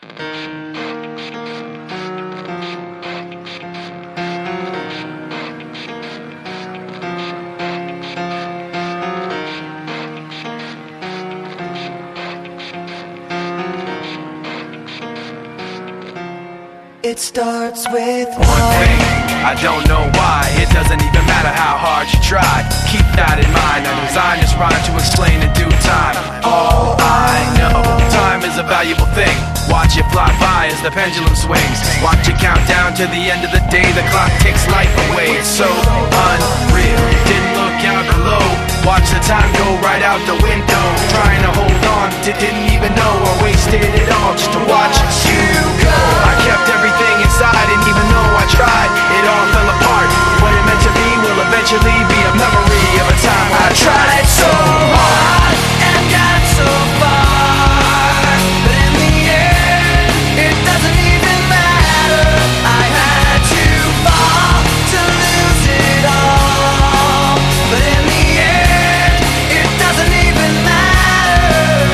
It starts with one thing, I don't know why. It doesn't even matter how hard you try. Keep that in mind, I designed this rhyme to explain in due time. All I know, time is a valuable thing. Watch it fly by as the pendulum swings. Watch it count down to the end of the day. The clock takes life away, it's so unreal. Didn't look out below, watch the time go right out the window. Trying to hold on, didn't even know I wasted it all just to watch you go. I kept everything inside, and even though I tried, it all fell apart. What it meant to be will eventually be a memory of a time when I tried so hard and got so far, but in the end, it doesn't even matter. I had to fall to lose it all, but in the end, it doesn't even matter.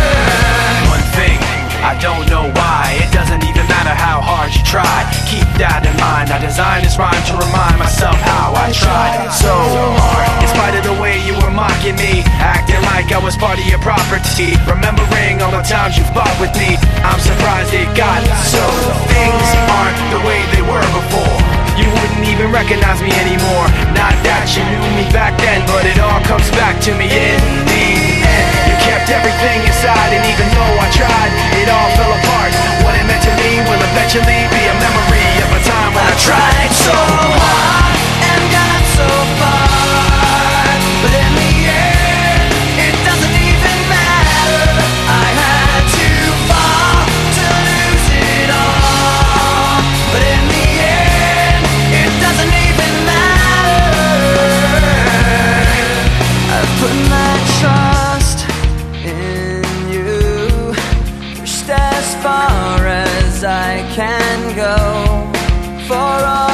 One thing, I don't know why. It doesn't even matter how hard you try. Keep that in mind, I designed this rhyme to remind myself how I tried so hard. In spite of the way you were mocking me, acting like I was part of your property, remembering all the times you fought with me, I'm surprised it got so. Things aren't the way they were before. You wouldn't even recognize me anymore. Not that you knew me back then, but it all comes back to me in the end. You kept everything inside, and even though I tried, it all fell apart. What it meant to me will eventually be a memory of a time when I tried so hard and got so far, but in the end, it doesn't even matter. I had to fall to lose it all, but in the end, it doesn't even matter. I've put my trust in you, pushed as far as I can go for all